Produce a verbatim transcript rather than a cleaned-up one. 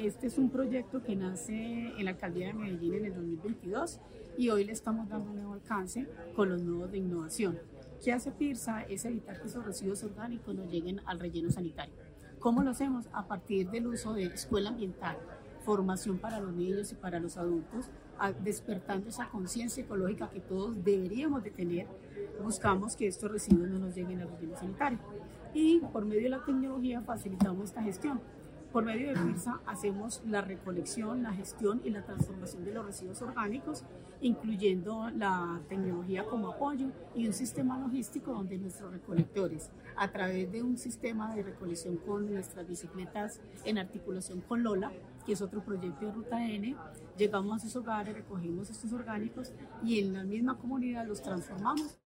Este es un proyecto que nace en la Alcaldía de Medellín en el dos mil veintidós y hoy le estamos dando un nuevo alcance con los nodos de innovación. ¿Qué hace PIRSA? Es evitar que esos residuos orgánicos no lleguen al relleno sanitario. ¿Cómo lo hacemos? A partir del uso de escuela ambiental, formación para los niños y para los adultos, despertando esa conciencia ecológica que todos deberíamos de tener. Buscamos que estos residuos no nos lleguen al relleno sanitario y por medio de la tecnología facilitamos esta gestión. Por medio de PIRSA hacemos la recolección, la gestión y la transformación de los residuos orgánicos, incluyendo la tecnología como apoyo y un sistema logístico donde nuestros recolectores, a través de un sistema de recolección con nuestras bicicletas en articulación con Lola, que es otro proyecto de Ruta N, llegamos a sus hogares, recogemos estos orgánicos y en la misma comunidad los transformamos.